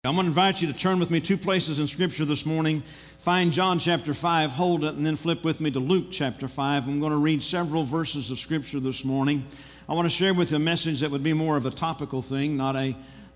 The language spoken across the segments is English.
I'm going to invite you to turn with me two places in Scripture this morning. Find John chapter 5, hold it, and then flip with me to Luke chapter 5. I'm going to read several verses of Scripture this morning. I want to share with you a message that would be more of a topical thing, not a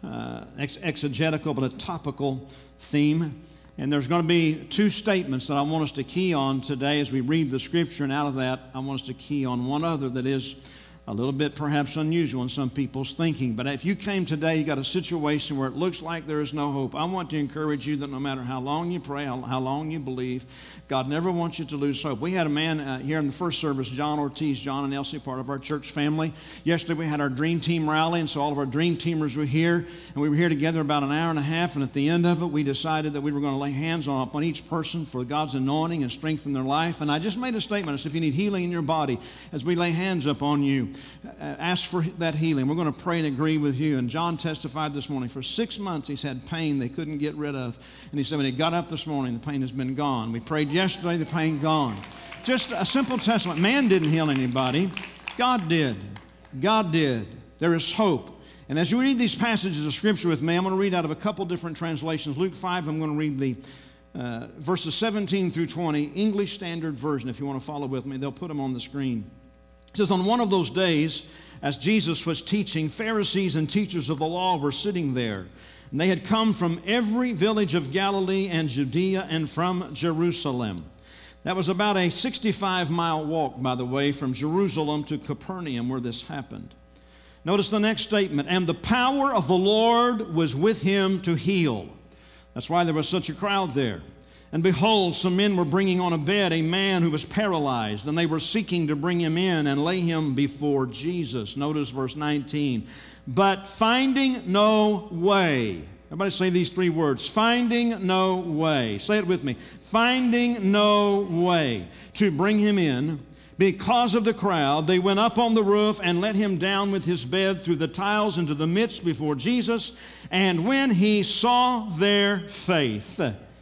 exegetical, but a topical theme. And there's going to be two statements that I want us to key on today as we read the Scripture, and out of that, I want us to key on one other that is a little bit perhaps unusual in some people's thinking. But if you came today, you got a situation where it looks like there is no hope, I want to encourage you that no matter how long you pray, how long you believe, God never wants you to lose hope. We had a man here in the first service, John Ortiz, John and Elsie, part of our church family. Yesterday we had our Dream Team rally, and so all of our Dream Teamers were here, and we were here together about an hour and a half, and at the end of it, we decided that we were going to lay hands upon each person for God's anointing and strengthen their life. And I just made a statement. I said, if you need healing in your body, as we lay hands upon you, ask for that healing. We're going to pray and agree with you. And John testified this morning, for 6 months he's had pain they couldn't get rid of. And he said when he got up this morning, the pain has been gone. We prayed yesterday, the pain gone. Just a simple testament. Man didn't heal anybody. God did. God did. There is hope. And as you read these passages of Scripture with me, I'm going to read out of a couple different translations. Luke 5, I'm going to read the verses 17 through 20, English Standard Version. If you want to follow with me, they'll put them on the screen. It says, on one of those days, as Jesus was teaching, Pharisees and teachers of the law were sitting there. And they had come from every village of Galilee and Judea and from Jerusalem. That was about a 65-mile walk, by the way, from Jerusalem to Capernaum, where this happened. Notice the next statement, and the power of the Lord was with him to heal. That's why there was such a crowd there. And behold, some men were bringing on a bed a man who was paralyzed, and they were seeking to bring him in and lay him before Jesus. Notice verse 19. But finding no way. Everybody say these three words. Finding no way. Say it with me. Finding no way to bring him in. Because of the crowd, they went up on the roof and let him down with his bed through the tiles into the midst before Jesus. And when he saw their faith,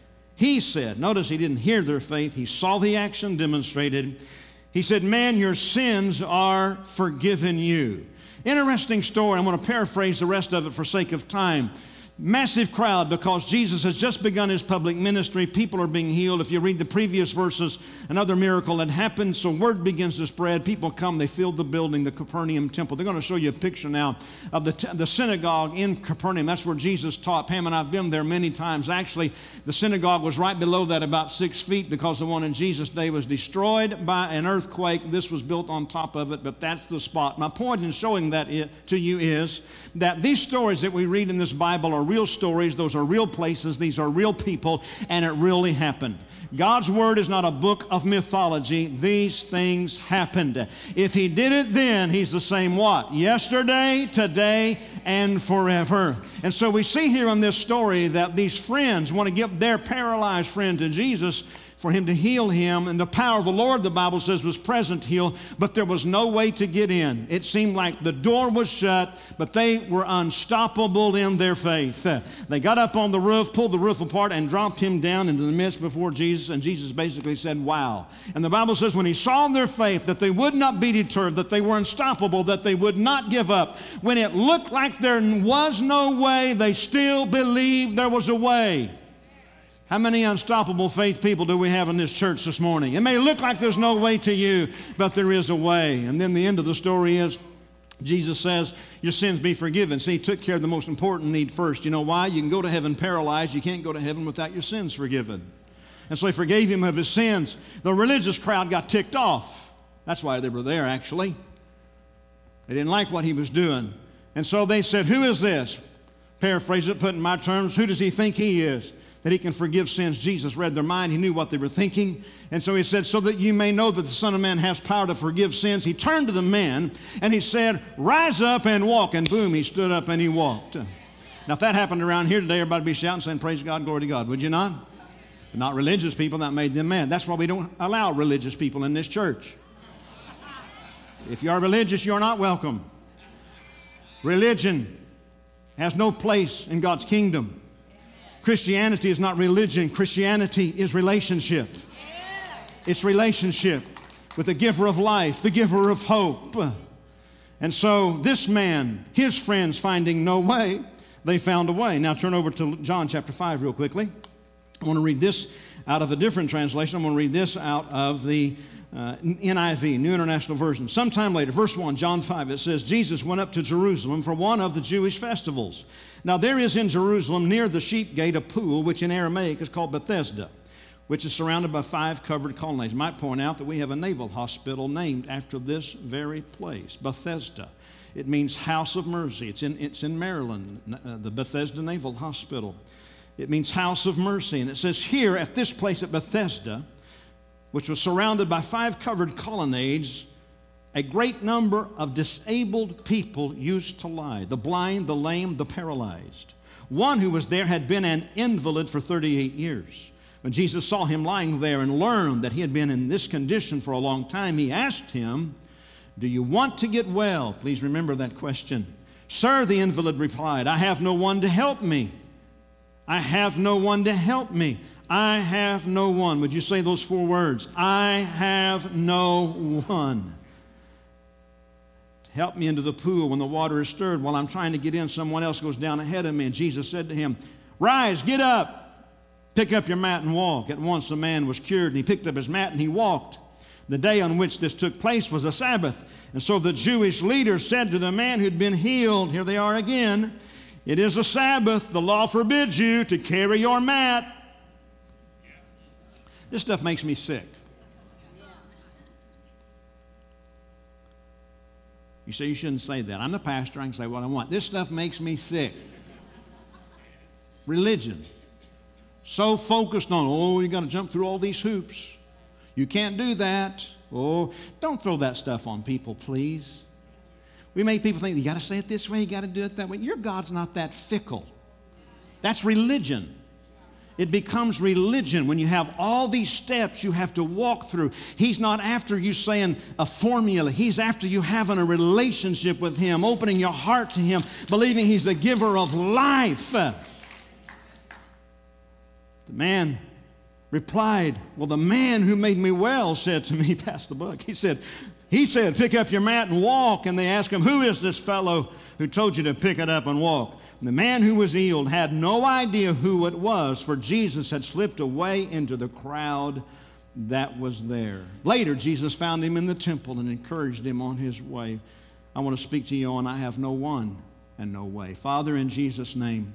he said, notice he didn't hear their faith, he saw the action demonstrated. He said, man, your sins are forgiven you. Interesting story. I'm going to paraphrase the rest of it for sake of time. Massive crowd because Jesus has just begun his public ministry. People are being healed. If you read the previous verses, another miracle had happened. So word begins to spread. People come. They filled the building, the Capernaum temple. They're going to show you a picture now of the synagogue in Capernaum. That's where Jesus taught. Pam and I have been there many times. Actually, the synagogue was right below that, about 6 feet, because the one in Jesus' day was destroyed by an earthquake. This was built on top of it, but that's the spot. My point in showing that to you is that these stories that we read in this Bible are real stories. Those are real places. These are real people, and it really happened. God's Word is not a book of mythology. These things happened. If He did it then, He's the same what? Yesterday, today, and forever. And so we see here in this story that these friends want to get their paralyzed friend to Jesus for him to heal him, and the power of the Lord, the Bible says, was present to heal, but there was no way to get in. It seemed like the door was shut, but they were unstoppable in their faith. They got up on the roof, pulled the roof apart, and dropped him down into the midst before Jesus, and Jesus basically said, wow. And the Bible says when he saw their faith, that they would not be deterred, that they were unstoppable, that they would not give up. When it looked like there was no way, they still believed there was a way. How many unstoppable faith people do we have in this church this morning? It may look like there's no way to you, but there is a way. And then the end of the story is Jesus says, your sins be forgiven. See, He took care of the most important need first. You know why? You can go to heaven paralyzed. You can't go to heaven without your sins forgiven. And so He forgave him of his sins. The religious crowd got ticked off. That's why they were there, actually. They didn't like what he was doing. And so they said, who is this? Paraphrase it, put in my terms, who does he think he is, that he can forgive sins? Jesus read their mind. He knew what they were thinking. And so he said, so that you may know that the Son of Man has power to forgive sins. He turned to the man and he said, rise up and walk. And boom, he stood up and he walked. Now, if that happened around here today, everybody would be shouting, saying, praise God, glory to God. Would you not? But not religious people. That made them mad. That's why we don't allow religious people in this church. If you are religious, you are not welcome. Religion has no place in God's kingdom. Christianity is not religion. Christianity is relationship. It's relationship with the giver of life, the giver of hope. And so this man, his friends finding no way, they found a way. Now turn over to John chapter 5 real quickly. I want to read this out of a different translation. I'm going to read this out of the NIV, New International Version. Sometime later, verse 1, John 5, it says, Jesus went up to Jerusalem for one of the Jewish festivals. Now there is in Jerusalem near the sheep gate a pool, which in Aramaic is called Bethesda, which is surrounded by 5 covered colonnades. I might point out that we have a naval hospital named after this very place, Bethesda. It means house of mercy. It's in Maryland, the Bethesda Naval Hospital. It means house of mercy. And it says here at this place at Bethesda, which was surrounded by 5 covered colonnades, a great number of disabled people used to lie, the blind, the lame, the paralyzed. One who was there had been an invalid for 38 years. When Jesus saw him lying there and learned that he had been in this condition for a long time, he asked him, "Do you want to get well?" Please remember that question. "Sir," the invalid replied, "I have no one to help me. I have no one to help me. I have no one." Would you say those 4 words? I have no one to help me into the pool when the water is stirred. While I'm trying to get in, someone else goes down ahead of me. And Jesus said to him, "Rise, get up, pick up your mat and walk." At once the man was cured, and he picked up his mat and he walked. The day on which this took place was a Sabbath. And so the Jewish leaders said to the man who'd been healed, here they are again, "It is a Sabbath. The law forbids you to carry your mat." This stuff makes me sick. You say you shouldn't say that. I'm the pastor. I can say what I want. This stuff makes me sick. Religion. So focused on, oh, you got to jump through all these hoops. You can't do that. Oh, don't throw that stuff on people, please. We make people think, you got to say it this way, you got to do it that way. Your God's not that fickle. That's religion. It becomes religion when you have all these steps you have to walk through. He's not after you saying a formula. He's after you having a relationship with Him, opening your heart to Him, believing He's the giver of life. The man replied, "Well, the man who made me well said to me," pass the buck. He said, "Pick up your mat and walk." And they asked him, "Who is this fellow who told you to pick it up and walk?" And the man who was healed had no idea who it was, for Jesus had slipped away into the crowd that was there. Later, Jesus found him in the temple and encouraged him on his way. I want to speak to you on I have no one and no way. Father, in Jesus' name,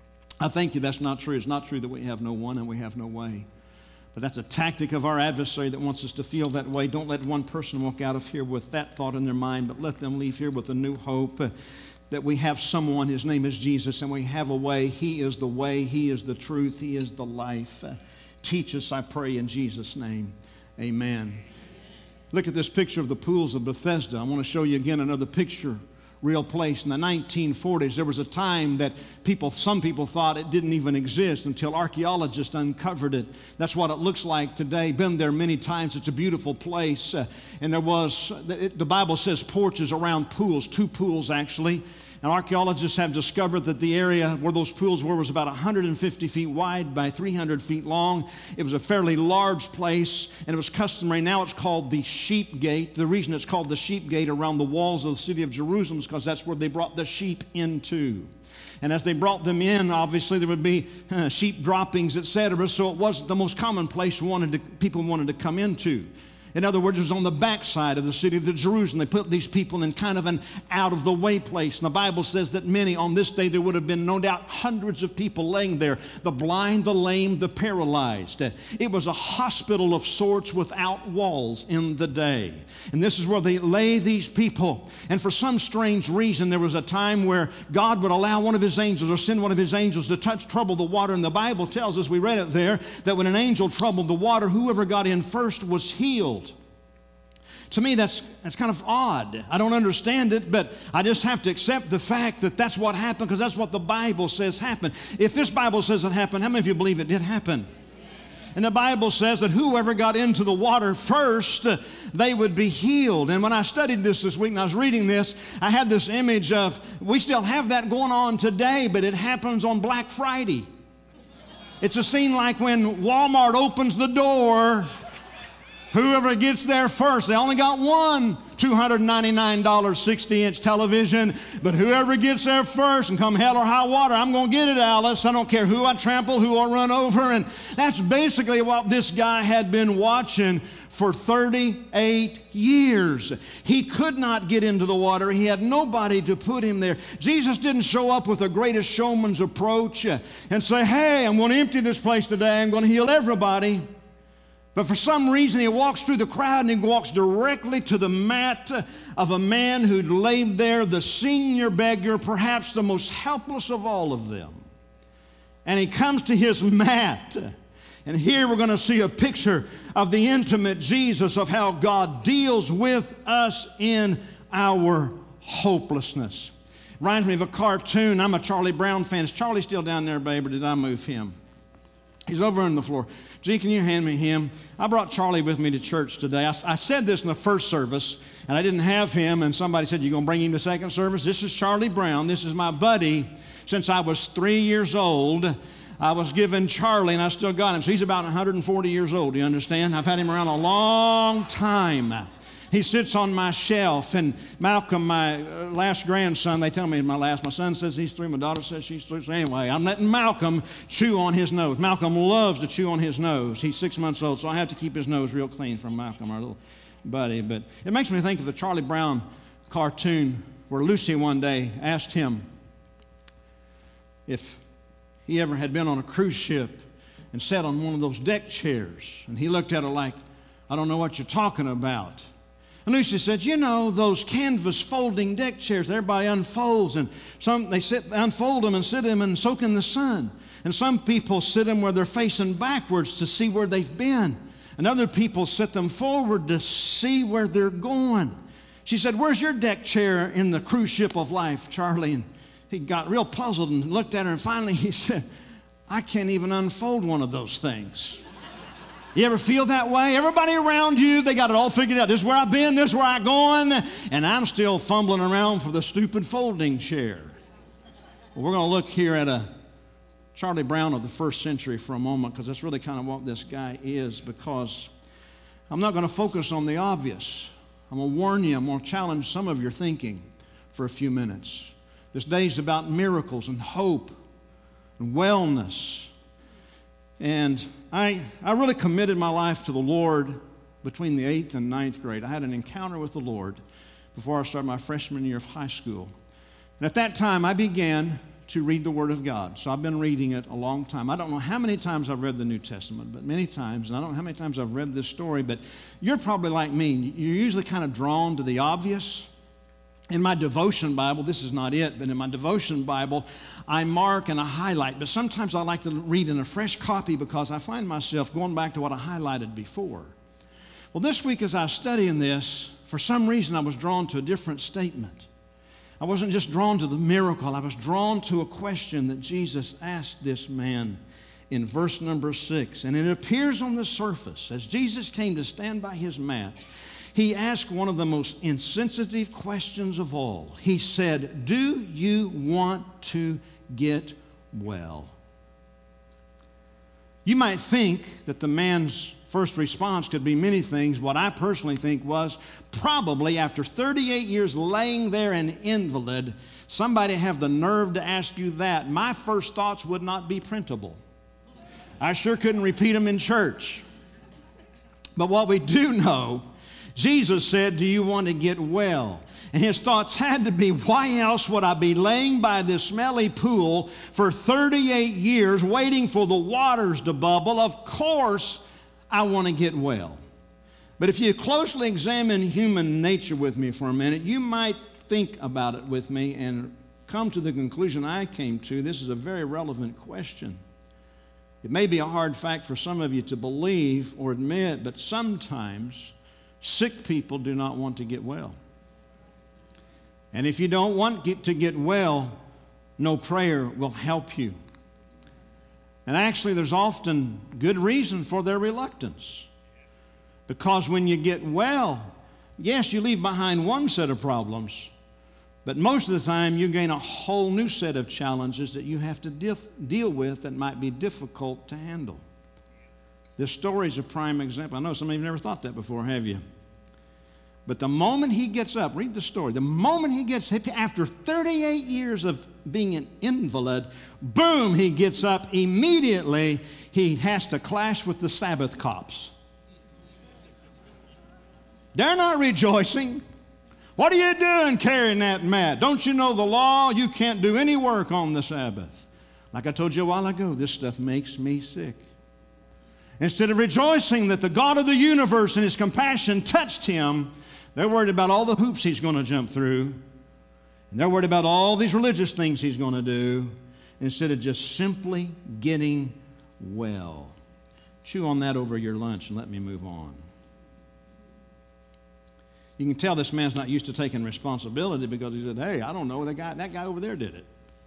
I thank you that's not true. It's not true that we have no one and we have no way. But that's a tactic of our adversary that wants us to feel that way. Don't let one person walk out of here with that thought in their mind, but let them leave here with a new hope that we have someone. His name is Jesus, and we have a way. He is the way. He is the truth. He is the life. Teach us, I pray, in Jesus' name. Amen. Look at this picture of the pools of Bethesda. I want to show you again another picture. Real place. In the 1940s, there was a time that some people thought it didn't even exist until archaeologists uncovered it. That's what it looks like today. Been there many times. It's a beautiful place. And the Bible says porches around pools, 2 pools actually. And archaeologists have discovered that the area where those pools were was about 150 feet wide by 300 feet long. It was a fairly large place, and it was customary. Now it's called the Sheep Gate. The reason it's called the Sheep Gate around the walls of the city of Jerusalem is because that's where they brought the sheep into. And as they brought them in, obviously there would be sheep droppings, etc. So it wasn't the most common place people wanted to come into. In other words, it was on the backside of the city of Jerusalem. They put these people in kind of an out-of-the-way place. And the Bible says that many, on this day, there would have been no doubt hundreds of people laying there. The blind, the lame, the paralyzed. It was a hospital of sorts without walls in the day. And this is where they lay these people. And for some strange reason, there was a time where God would allow one of His angels or send one of His angels to trouble the water. And the Bible tells us, we read it there, that when an angel troubled the water, whoever got in first was healed. To me, that's kind of odd. I don't understand it, but I just have to accept the fact that that's what happened because that's what the Bible says happened. If this Bible says it happened, how many of you believe it did happen? And the Bible says that whoever got into the water first, they would be healed. And when I studied this week and I was reading this, I had this image of, we still have that going on today, but it happens on Black Friday. It's a scene like when Walmart opens the door. Whoever gets there first, they only got 1 $299 60-inch television, but whoever gets there first, and come hell or high water, I'm going to get it, Alice. I don't care who I trample, who I run over. And that's basically what this guy had been watching for 38 years. He could not get into the water. He had nobody to put him there. Jesus didn't show up with the greatest showman's approach and say, hey, I'm going to empty this place today. I'm going to heal everybody. But for some reason, he walks through the crowd and he walks directly to the mat of a man who'd laid there, the senior beggar, perhaps the most helpless of all of them. And he comes to his mat. And here we're going to see a picture of the intimate Jesus, of how God deals with us in our hopelessness. Reminds me of a cartoon. I'm a Charlie Brown fan. Is Charlie still down there, babe, or did I move him? He's over on the floor. Gee, can you hand me him? I brought Charlie with me to church today. I said this in the first service, and I didn't have him, and somebody said, you going to bring him to second service? This is Charlie Brown. This is my buddy. Since I was 3 years old, I was given Charlie, and I still got him. So he's about 140 years old, do you understand? I've had him around a long time. He sits on my shelf, and Malcolm, my last grandson, they tell me my son says he's 3, my daughter says she's 3. So anyway, I'm letting Malcolm chew on his nose. Malcolm loves to chew on his nose. He's 6 months old, so I have to keep his nose real clean from Malcolm, our little buddy. But it makes me think of the Charlie Brown cartoon where Lucy one day asked him if he ever had been on a cruise ship and sat on one of those deck chairs. And he looked at her like, I don't know what you're talking about. And Lucy said, you know, those canvas folding deck chairs, everybody unfolds, and they unfold them and sit them and soak in the sun. And some people sit them where they're facing backwards to see where they've been. And other people sit them forward to see where they're going. She said, where's your deck chair in the cruise ship of life, Charlie? And he got real puzzled and looked at her, and finally he said, I can't even unfold one of those things. You ever feel that way? Everybody around you, they got it all figured out. This is where I've been, this is where I'm going, and I'm still fumbling around for the stupid folding chair. Well, we're going to look here at a Charlie Brown of the first century for a moment, because that's really kind of what this guy is, because I'm not going to focus on the obvious. I'm going to warn you, I'm going to challenge some of your thinking for a few minutes. This day is about miracles and hope and wellness. And I really committed my life to the Lord between the 8th and 9th grade. I had an encounter with the Lord before I started my freshman year of high school. And at that time, I began to read the Word of God. So I've been reading it a long time. I don't know how many times I've read the New Testament, but many times. And I don't know how many times I've read this story, but you're probably like me. You're usually kind of drawn to the obvious. In my devotion Bible, this is not it, but in my devotion Bible, I mark and I highlight. But sometimes I like to read in a fresh copy because I find myself going back to what I highlighted before. Well, this week as I was studying this, for some reason I was drawn to a different statement. I wasn't just drawn to the miracle. I was drawn to a question that Jesus asked this man in verse number 6. And it appears on the surface, as Jesus came to stand by his mat, he asked one of the most insensitive questions of all. He said, do you want to get well? You might think that the man's first response could be many things. What I personally think was probably after 38 years laying there an invalid, somebody have the nerve to ask you that. My first thoughts would not be printable. I sure couldn't repeat them in church. But what we do know, Jesus said, do you want to get well? And his thoughts had to be, why else would I be laying by this smelly pool for 38 years waiting for the waters to bubble? Of course, I want to get well. But if you closely examine human nature with me for a minute, you might think about it with me and come to the conclusion I came to. This is a very relevant question. It may be a hard fact for some of you to believe or admit, but sometimes sick people do not want to get well. And if you don't want to get well, no prayer will help you. And actually, there's often good reason for their reluctance. Because when you get well, yes, you leave behind one set of problems, but most of the time you gain a whole new set of challenges that you have to deal with that might be difficult to handle. This story is a prime example. I know some of you have never thought that before, have you? But the moment he gets up, read the story, the moment he gets, after 38 years of being an invalid, boom, he gets up immediately. He has to clash with the Sabbath cops. They're not rejoicing. What are you doing carrying that mat? Don't you know the law? You can't do any work on the Sabbath. Like I told you a while ago, this stuff makes me sick. Instead of rejoicing that the God of the universe and His compassion touched him, they're worried about all the hoops he's going to jump through. And they're worried about all these religious things he's going to do instead of just simply getting well. Chew on that over your lunch and let me move on. You can tell this man's not used to taking responsibility because he said, hey, I don't know, that guy over there did it.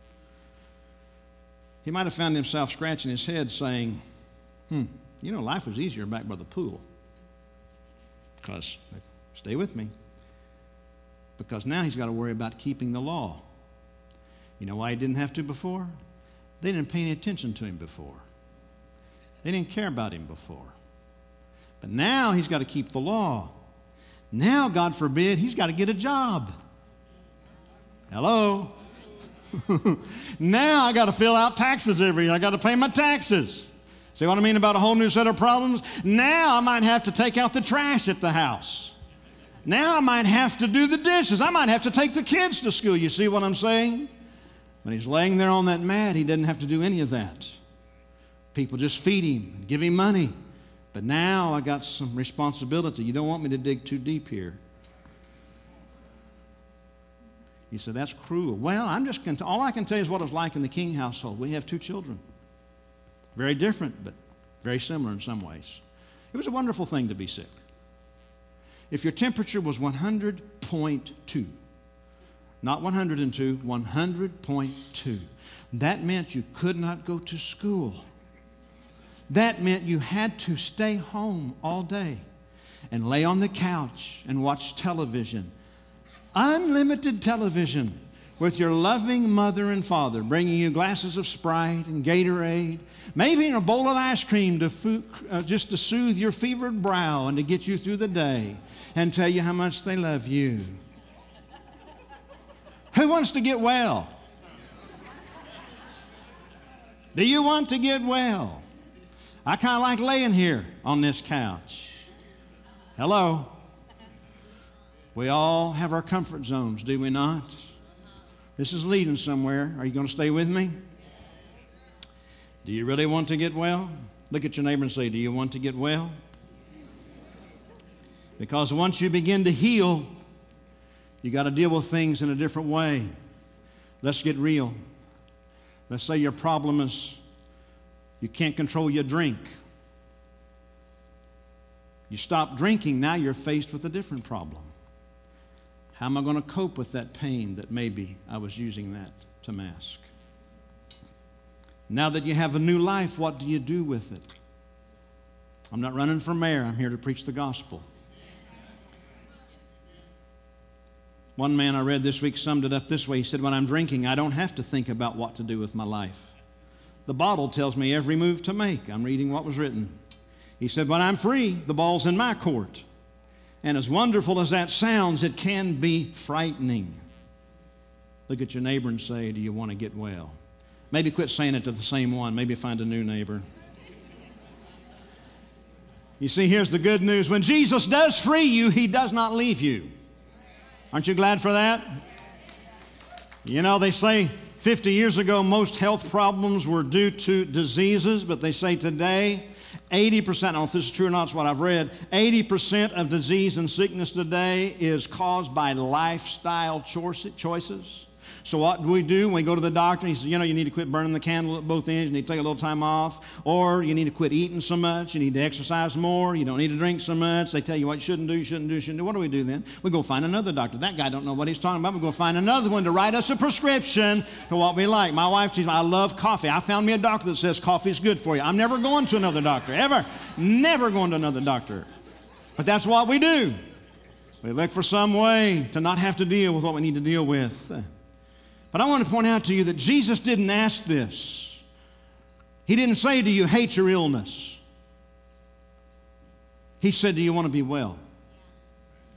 He might have found himself scratching his head saying, life was easier back by the pool. Because, stay with me, because now he's got to worry about keeping the law. You know why he didn't have to before? They didn't pay any attention to him before. They didn't care about him before. But now he's got to keep the law. Now, God forbid, he's got to get a job. Hello? Now I got to fill out taxes every year. I got to pay my taxes. See what I mean about a whole new set of problems? Now I might have to take out the trash at the house. Now I might have to do the dishes. I might have to take the kids to school. You see what I'm saying? When he's laying there on that mat, he doesn't have to do any of that. People just feed him and give him money. But now I got some responsibility. You don't want me to dig too deep here. He said, that's cruel. Well, all I can tell you is what it was like in the King household. We have 2 children. Very different, but very similar in some ways. It was a wonderful thing to be sick. If your temperature was 100.2, not 102, 100.2, that meant you could not go to school. That meant you had to stay home all day and lay on the couch and watch television. Unlimited television with your loving mother and father bringing you glasses of Sprite and Gatorade, maybe a bowl of ice cream just to soothe your fevered brow and to get you through the day and tell you how much they love you. Who wants to get well? Do you want to get well? I kind of like laying here on this couch. Hello? We all have our comfort zones, do we not? This is leading somewhere. Are you going to stay with me? Do you really want to get well? Look at your neighbor and say, do you want to get well? Because once you begin to heal, you got to deal with things in a different way. Let's get real. Let's say your problem is you can't control your drink. You stop drinking, now you're faced with a different problem. How am I going to cope with that pain that maybe I was using that to mask? Now that you have a new life, what do you do with it? I'm not running for mayor. I'm here to preach the gospel. One man I read this week summed it up this way. He said, when I'm drinking, I don't have to think about what to do with my life. The bottle tells me every move to make. I'm reading what was written. He said, when I'm free, the ball's in my court. And as wonderful as that sounds, it can be frightening. Look at your neighbor and say, do you want to get well? Maybe quit saying it to the same one. Maybe find a new neighbor. You see, here's the good news. When Jesus does free you, He does not leave you. Aren't you glad for that? You know, they say 50 years ago most health problems were due to diseases, but they say today 80%, I don't know if this is true or not, it's what I've read, 80% of disease and sickness today is caused by lifestyle choices. So what do? When we go to the doctor, he says, you need to quit burning the candle at both ends, you need to take a little time off, or you need to quit eating so much, you need to exercise more, you don't need to drink so much. They tell you what you shouldn't do. What do we do then? We go find another doctor. That guy don't know what he's talking about. We go find another one to write us a prescription for what we like. My wife, I love coffee. I found me a doctor that says coffee is good for you. I'm never going to another doctor, ever. Never going to another doctor. But that's what we do. We look for some way to not have to deal with what we need to deal with. But I want to point out to you that Jesus didn't ask this. He didn't say, do you hate your illness? He said, do you want to be well?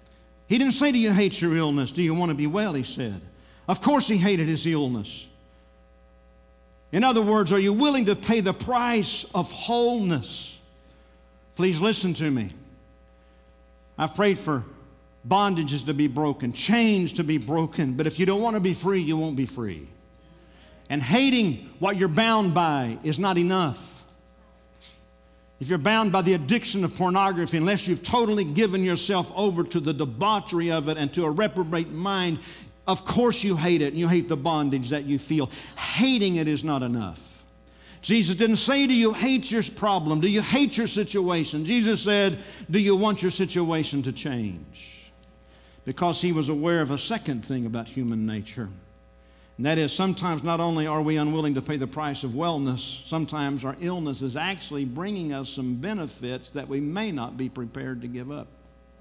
He didn't say, do you hate your illness? Do you want to be well, he said. Of course he hated his illness. In other words, are you willing to pay the price of wholeness? Please listen to me. I've prayed for bondages to be broken, chains to be broken, but if you don't want to be free, you won't be free. And hating what you're bound by is not enough. If you're bound by the addiction of pornography, unless you've totally given yourself over to the debauchery of it and to a reprobate mind, of course you hate it and you hate the bondage that you feel. Hating it is not enough. Jesus didn't say, do you hate your problem? Do you hate your situation? Jesus said, do you want your situation to change? Because he was aware of a second thing about human nature. And that is, sometimes not only are we unwilling to pay the price of wellness, sometimes our illness is actually bringing us some benefits that we may not be prepared to give up.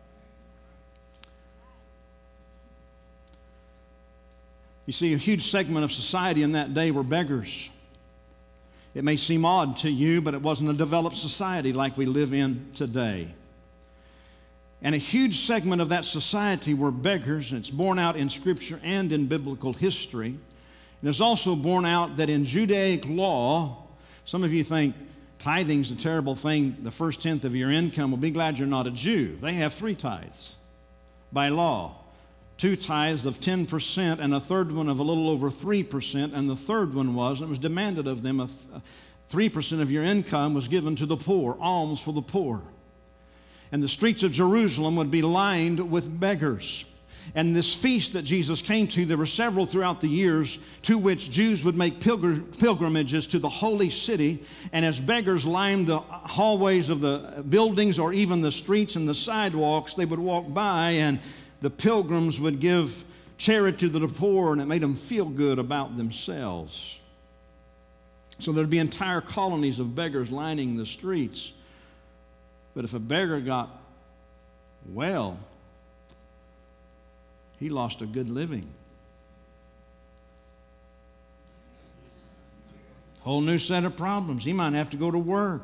You see, a huge segment of society in that day were beggars. It may seem odd to you, but it wasn't a developed society like we live in today. And a huge segment of that society were beggars, and it's borne out in Scripture and in biblical history. And it's also borne out that in Judaic law, some of you think tithing's a terrible thing, the first tenth of your income. Well, be glad you're not a Jew. They have 3 tithes by law. 2 tithes of 10% and a third one of a little over 3%. And the third one was, and it was demanded of them, 3% of your income was given to the poor, alms for the poor. And the streets of Jerusalem would be lined with beggars. And this feast that Jesus came to, there were several throughout the years to which Jews would make pilgrimages to the holy city. And as beggars lined the hallways of the buildings or even the streets and the sidewalks, they would walk by and the pilgrims would give charity to the poor, and it made them feel good about themselves. So there'd be entire colonies of beggars lining the streets. But if a beggar got well, he lost a good living. Whole new set of problems. He might have to go to work.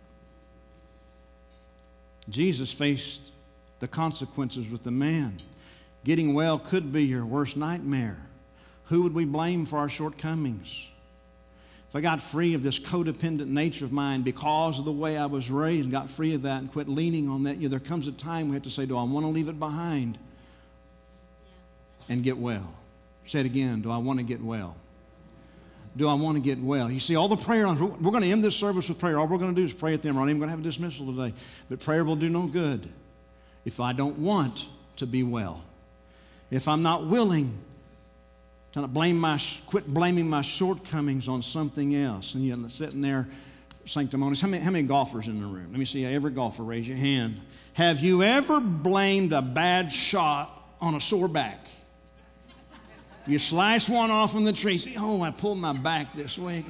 Jesus faced the consequences with the man. Getting well could be your worst nightmare. Who would we blame for our shortcomings? If I got free of this codependent nature of mine because of the way I was raised and got free of that and quit leaning on that, there comes a time we have to say, do I want to leave it behind and get well? Say it again. Do I want to get well? Do I want to get well? You see, all the prayer, we're going to end this service with prayer. All we're going to do is pray at them. We're not even going to have a dismissal today. But prayer will do no good if I don't want to be well. If I'm not willing to quit blaming my shortcomings on something else. And you're sitting there, sanctimonious. How many golfers in the room? Let me see every golfer. Raise your hand. Have you ever blamed a bad shot on a sore back? You slice one off in the tree. Say, oh, I pulled my back this week.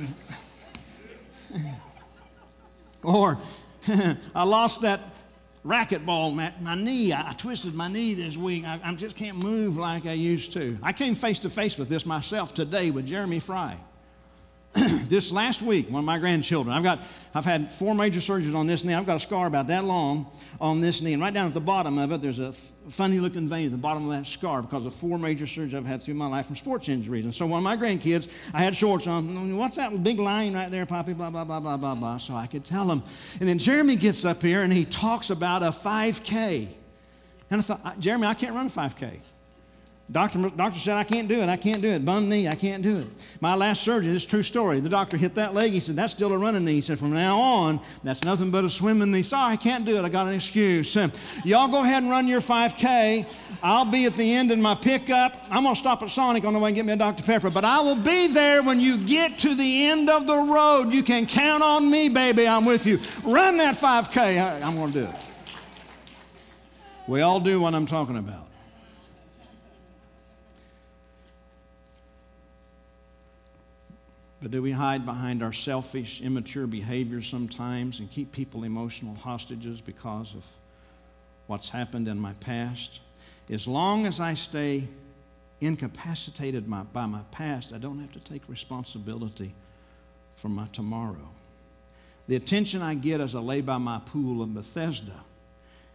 Or I lost that racquetball, my knee. I twisted my knee this week. I just can't move like I used to. I came face to face with this myself today with Jeremy Fry. This last week, one of my grandchildren, I've had 4 major surgeries on this knee. I've got a scar about that long on this knee. And right down at the bottom of it, there's a funny looking vein at the bottom of that scar because of 4 major surgeries I've had through my life from sports injuries. And so one of my grandkids, I had shorts on. What's that big line right there, Poppy? Blah, blah, blah, blah, blah, blah. So I could tell him. And then Jeremy gets up here and he talks about a 5K. And I thought, Jeremy, I can't run a 5K. Doctor said, I can't do it. I can't do it. Bum knee, I can't do it. My last surgery, this is a true story. The doctor hit that leg. He said, that's still a running knee. He said, from now on, that's nothing but a swimming knee. Sorry, I can't do it. I got an excuse. Y'all go ahead and run your 5K. I'll be at the end in my pickup. I'm going to stop at Sonic on the way and get me a Dr. Pepper. But I will be there when you get to the end of the road. You can count on me, baby. I'm with you. Run that 5K. I'm going to do it. We all do what I'm talking about. But do we hide behind our selfish, immature behavior sometimes and keep people emotional hostages because of what's happened in my past? As long as I stay incapacitated by my past, I don't have to take responsibility for my tomorrow. The attention I get as I lay by my pool of Bethesda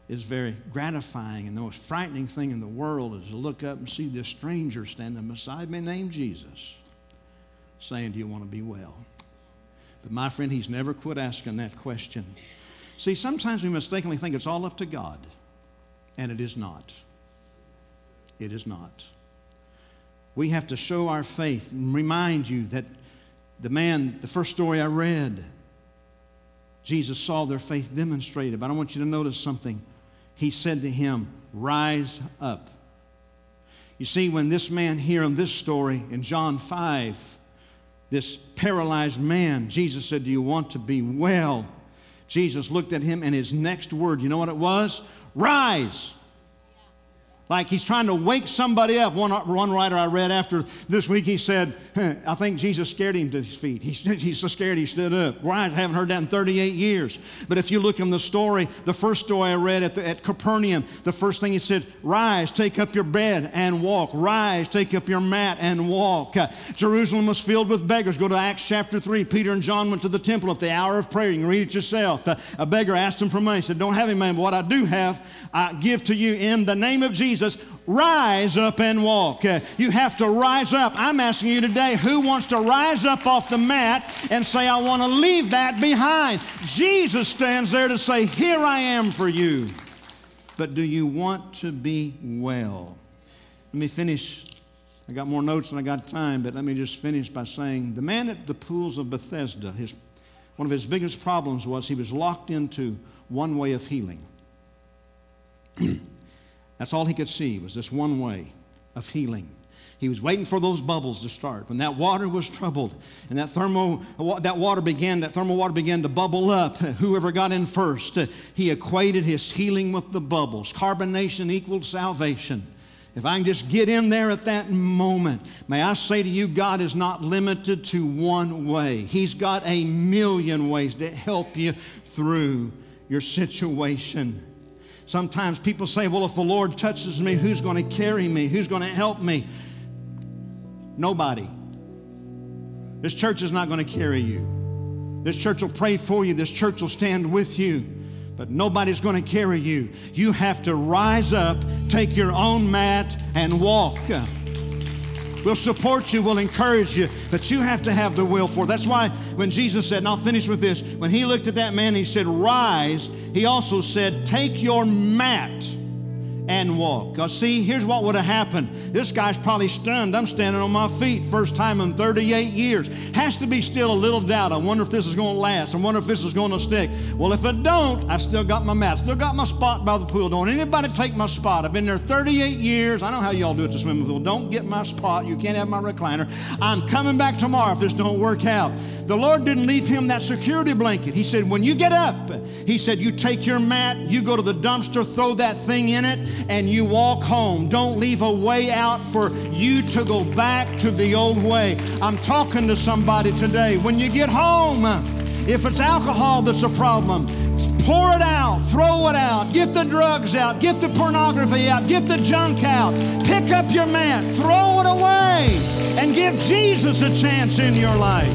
is very gratifying, and the most frightening thing in the world is to look up and see this stranger standing beside me named Jesus saying, do you want to be well? But my friend, he's never quit asking that question. See, sometimes we mistakenly think it's all up to God, and it is not. It is not. We have to show our faith and remind you that the first story I read, Jesus saw their faith demonstrated. But I want you to notice something. He said to him, rise up. You see, when this man here in this story in John 5, this paralyzed man, Jesus said, do you want to be well? Jesus looked at him, and his next word, you know what it was? Rise. Like he's trying to wake somebody up. One writer I read after this week, he said, I think Jesus scared him to his feet. He's so scared he stood up. Rise, I haven't heard that in 38 years. But if you look in the story, the first story I read at Capernaum, the first thing he said, rise, take up your bed and walk. Rise, take up your mat and walk. Jerusalem was filled with beggars. Go to Acts chapter 3. Peter and John went to the temple at the hour of prayer. You can read it yourself. A beggar asked him for money. He said, don't have any money, but what I do have, I give to you in the name of Jesus. Rise up and walk. You have to rise up. I'm asking you today, who wants to rise up off the mat and say, I want to leave that behind? Jesus stands there to say, here I am for you. But do you want to be well? Let me finish. I got more notes than I got time, but let me just finish by saying the man at the pools of Bethesda, one of his biggest problems was he was locked into one way of healing. That's all he could see was this one way of healing. He was waiting for those bubbles to start. When that water was troubled and that thermal water began to bubble up, whoever got in first, he equated his healing with the bubbles. Carbonation equaled salvation. If I can just get in there at that moment, may I say to you, God is not limited to one way. He's got a million ways to help you through your situation. Sometimes people say, well, if the Lord touches me, who's going to carry me? Who's going to help me? Nobody. This church is not going to carry you. This church will pray for you. This church will stand with you. But nobody's going to carry you. You have to rise up, take your own mat, and walk. We'll support you, we'll encourage you, but you have to have the will for it. That's why when Jesus said, and I'll finish with this, when he looked at that man, he said, rise, he also said, take your mat and walk. Because see, here's what would have happened. This guy's probably stunned. I'm standing on my feet, first time in 38 years. Has to be still a little doubt. I wonder if this is going to last. I wonder if this is going to stick. Well, if it don't, I still got my mat. Still got my spot by the pool. Don't anybody take my spot. I've been there 38 years. I know how y'all do at the swimming pool. Don't get my spot. You can't have my recliner. I'm coming back tomorrow if this don't work out. The Lord didn't leave him that security blanket. He said, when you get up, he said, you take your mat, you go to the dumpster, throw that thing in it, and you walk home. Don't leave a way out for you to go back to the old way. I'm talking to somebody today. When you get home, if it's alcohol that's a problem, pour it out, throw it out, get the drugs out, get the pornography out, get the junk out, pick up your mat, throw it away, and give Jesus a chance in your life.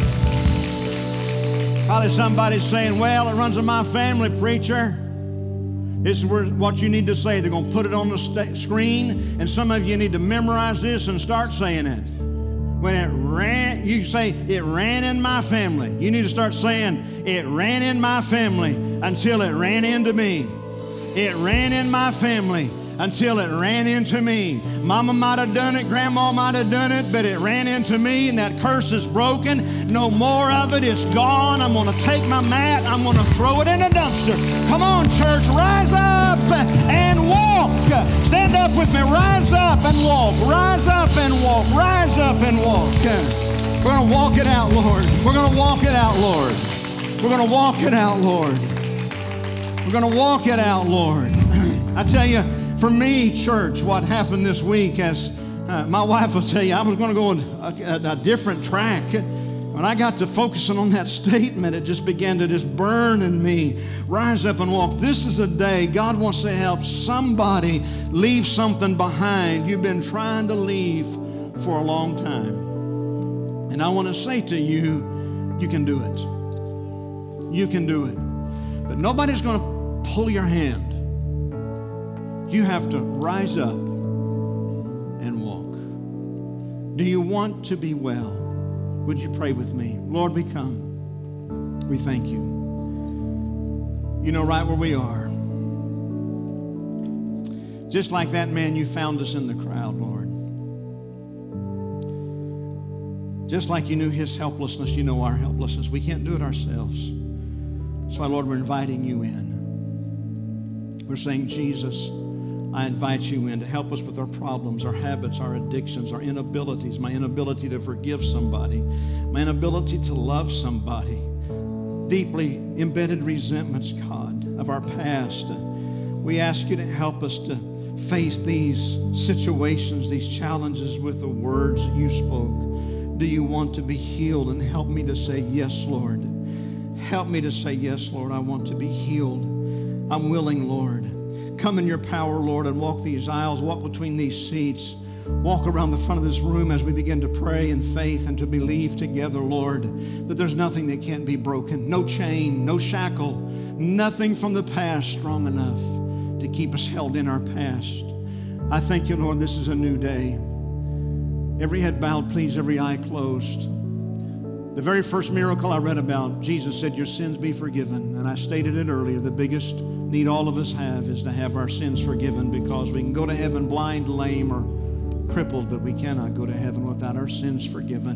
Probably somebody's saying, well, it runs in my family, preacher. This is what you need to say. They're going to put it on the screen, and some of you need to memorize this and start saying it. When it ran, you say, it ran in my family. You need to start saying, it ran in my family until it ran into me. It ran in my family until it ran into me. Mama might have done it, Grandma might have done it, but it ran into me, and that curse is broken. No more of it. It's gone. I'm going to take my mat. I'm going to throw it in a dumpster. Come on, church. Rise up and walk. Stand up with me. Rise up and walk. Rise up and walk. Rise up and walk. We're going to walk it out, Lord. We're going to walk it out, Lord. We're going to walk it out, Lord. We're going to walk it out, Lord. I tell you, for me, church, what happened this week, as my wife will tell you, I was going to go on a different track. When I got to focusing on that statement, it just began to just burn in me. Rise up and walk. This is a day God wants to help somebody leave something behind you've been trying to leave for a long time. And I want to say to you, you can do it. You can do it. But nobody's going to pull your hand. You have to rise up and walk. Do you want to be well? Would you pray with me? Lord, we come. We thank you. You know right where we are. Just like that man, you found us in the crowd, Lord. Just like you knew his helplessness, you know our helplessness. We can't do it ourselves. So, Lord, we're inviting you in. We're saying, Jesus, I invite you in to help us with our problems, our habits, our addictions, our inabilities, my inability to forgive somebody, my inability to love somebody, deeply embedded resentments, God, of our past. We ask you to help us to face these situations, these challenges with the words that you spoke. Do you want to be healed? And help me to say, yes, Lord. Help me to say, yes, Lord, I want to be healed. I'm willing, Lord. Come in your power, Lord, and walk these aisles, walk between these seats, walk around the front of this room as we begin to pray in faith and to believe together, Lord, that there's nothing that can't be broken, no chain, no shackle, nothing from the past strong enough to keep us held in our past. I thank you, Lord, this is a new day. Every head bowed, please, every eye closed. The very first miracle I read about, Jesus said, your sins be forgiven. And I stated it earlier, the biggest need all of us have is to have our sins forgiven, because we can go to heaven blind, lame, or crippled, but we cannot go to heaven without our sins forgiven.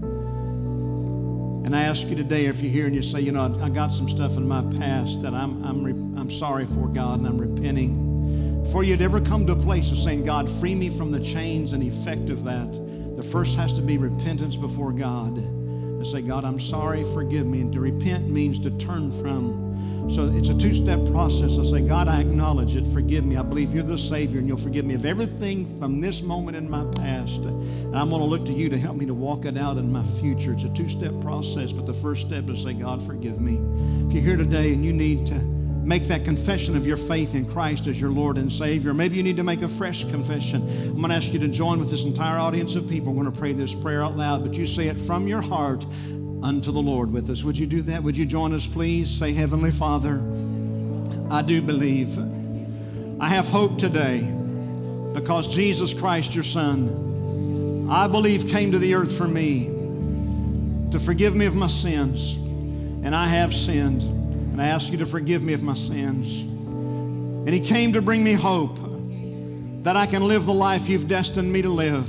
And I ask you today, if you're here and you say, you know, I got some stuff in my past that I'm sorry for, God, and I'm repenting. Before you'd ever come to a place of saying, God, free me from the chains and effect of that, the first has to be repentance before God. To say, God, I'm sorry, forgive me. And to repent means to turn from. So it's a two-step process. I say, God, I acknowledge it. Forgive me. I believe you're the Savior and you'll forgive me of everything from this moment in my past. And I'm going to look to you to help me to walk it out in my future. It's a two-step process, but the first step is to say, God, forgive me. If you're here today and you need to make that confession of your faith in Christ as your Lord and Savior, maybe you need to make a fresh confession, I'm going to ask you to join with this entire audience of people. We're going to pray this prayer out loud, but you say it from your heart unto the Lord with us. Would you do that? Would you join us, please? Say, Heavenly Father, I do believe. I have hope today because Jesus Christ, your Son, I believe came to the earth for me to forgive me of my sins. And I have sinned, and I ask you to forgive me of my sins. And he came to bring me hope that I can live the life you've destined me to live.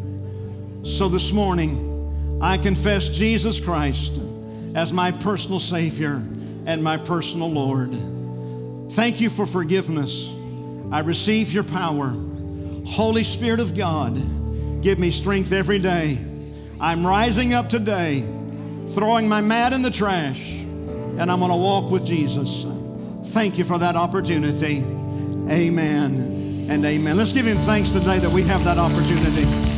So this morning, I confess Jesus Christ as my personal Savior and my personal Lord. Thank you for forgiveness. I receive your power. Holy Spirit of God, give me strength every day. I'm rising up today, throwing my mat in the trash, and I'm going to walk with Jesus. Thank you for that opportunity. Amen and amen. Let's give him thanks today that we have that opportunity.